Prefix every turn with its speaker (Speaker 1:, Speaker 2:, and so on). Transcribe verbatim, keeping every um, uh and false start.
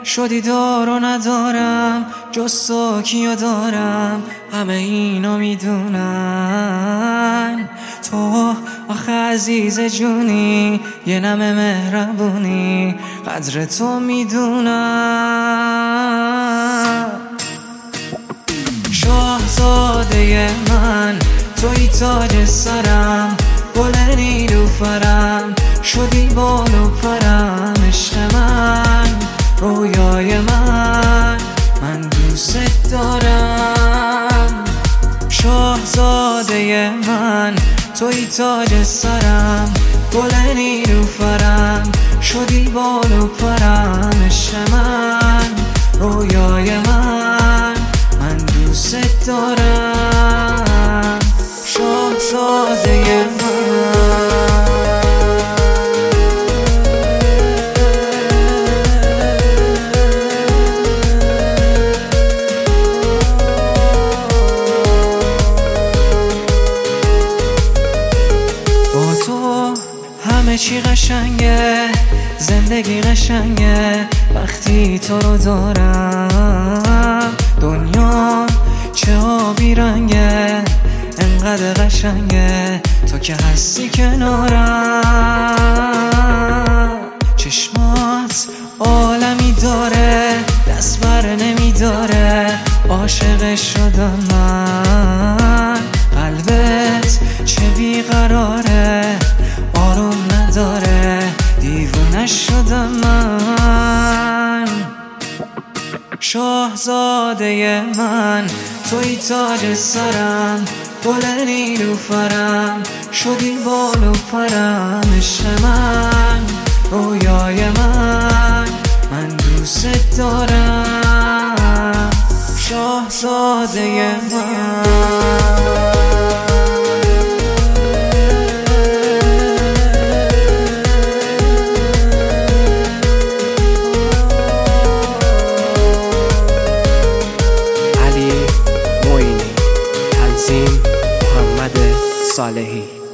Speaker 1: شدی دار و ندارم جز تو کیو دارم، همه اینو میدونن. تو آخه عزیز جونی، یه نمه مهربونی، قدر تو میدونم. شاهزاده من توی تاج سرم، گل نیلوفرم، شدی بال و پرم. عشق من، رویای من، من دوست دارم. شاهزاده من توی تاج سرم، گل نیلوفرم، شدی بال و پرم. عشق من، رویای من، من دوست دارم. شاهزاده من. با تو همه چی قشنگه، زندگی قشنگه وقتی تو رو دارم. دنیا چه آبی رنگه، انقدر قشنگه تو که هستی کنارم. چشمات عالمی داره، دست بر نمیداره، عاشق شدم من. قلبت چه بیقراره، آروم نداره، دیوونه شدم من. شاهزاده من توی تاج سرم، گل نیلوفرم، شدی بال و پرم. عشق من، رویای من، من دوست دارم. شاهزاده من.
Speaker 2: محمد صالحی.